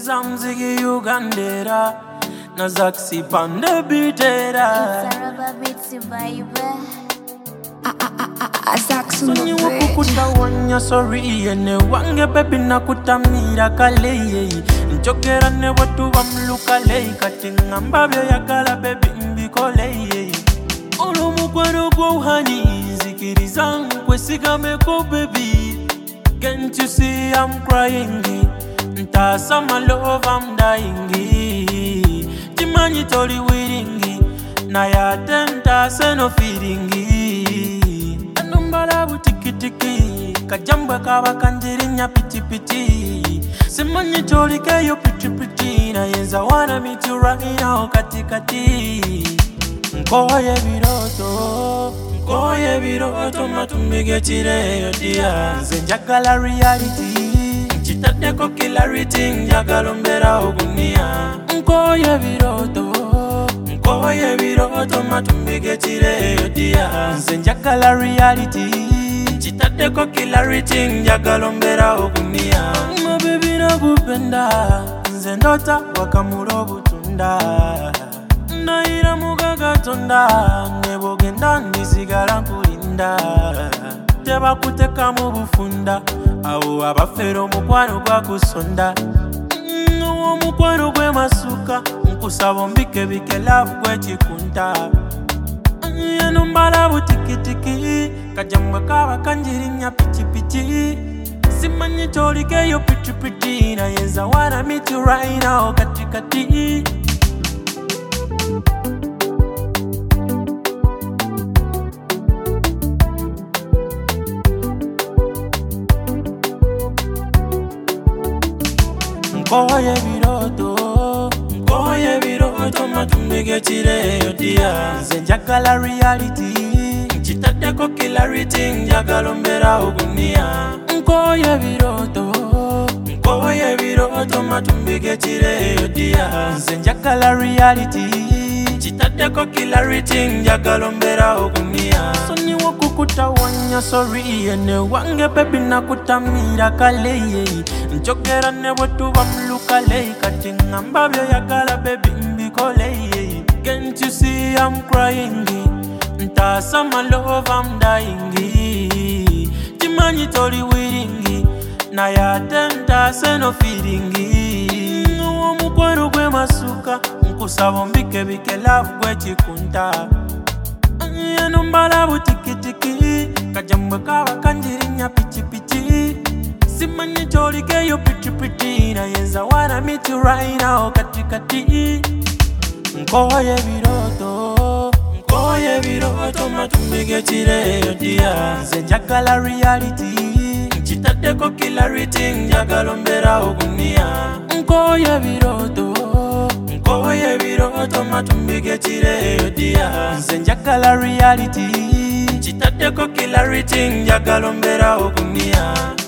Zamzigi Ugandera Nazaksi Pande Bitera Saraba Bitsi Baby Azaksu Sonyi wakukuta wanya sorry ene wange baby nakutamira kale Njokera ne watu wamluka lei kati ngambabyo yakala baby mbikole Olumukwano kwa uhani zikiriza nkwesigame baby. Can't you see I'm crying? Ntasa my love I'm dying. Timanyi tori wiringi na ya tenta seno feelingi. Anumbala butikitiki kajamba kawa kanjirinya piti piti. Simanyi tori keyo piti piti na yenza wanna meet you right now katikati. Nkoye biroto matumbige chireyo dia Nze njagala reality Nchitaddeko clarity njagala ombera ogunia Nkoye biroto matumbige chireyo dia Nze njagala reality Nchitaddeko clarity njagala ombera ogunia Ma baby nakupenda Nze ndota wakamuro butunda Naira mugaga tonda Nebogenda ndisigala nkulinda Teba kuteka mu bufunda Awo abafero mukwano gwa kusonda Uwo mukwano gwe masuka Nkusaba mbike bike love gwe chikunta Yenu mbala butikitiki Kajamba kawa kanjirinya pichi pichi Simanyi tolikeyo pichi pichi Na yenza wanna meet you right now katikati Nkoye biroto matumbige chireyo dia Nze njagala reality Nchitaddeko clarity njagala ombera ogunia Nkoye biroto matumbige chireyo dia Nze njagala reality Nchitaddeko clarity njagala ombera ogunia Sonyi wakukuta wanya sorry ene wange baby nakutamira kale Njokera ne watu wamluka lei kati ngambabyo yakala baby mbikole Can't you see I'm crying? Ntasa my love I'm dying. Timanyi tori wiringi na ya tenta seno feelingi. Uwo mukwano gwe masuka nkusaba mbike bike love gwe chikunta. Yenu mbala butikitiki kajamba kawa kanjirinya pichi pichi. Simanyi tori keyo pichi pichi na yenza wanna meet you right now katikati. Nkoye biroto matumbige chireyo dia Nze njagala reality Nchitaddeko clarity njagala ombera ogunia Nkoye biroto matumbige chireyo dia Nze njagala reality Nchitaddeko clarity njagala ombera ogunia